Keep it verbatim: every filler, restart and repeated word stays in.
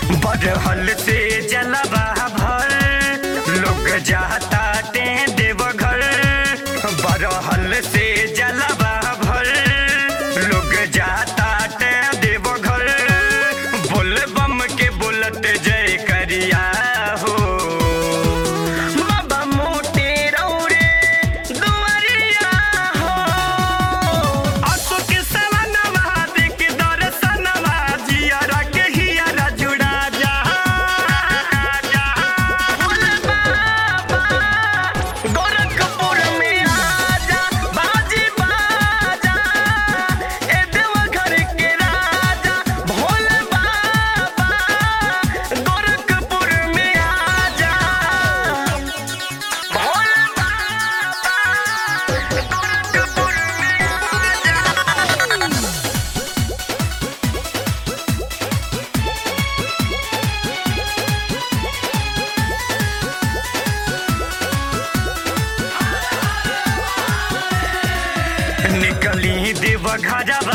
बरहल से जलवा भर लोग जाता ते देवघर। बरहल से जलवा भर लोग जाता ते देवघर। बोल बम के बोलत जय करिया हो बाबा मोटे रौरे दुआरिया हो। अशोक सवनवा देख दर्शनवा जियारा के हियारा जुड़ा जा। भोले बाबा गोरखपुर में आजा बाजी बाजा ए देवघर के राजा। भोले बाबा गोरखपुर में आजा। भोले बाबा गोरखपुर में आजा। निकली देवघरवा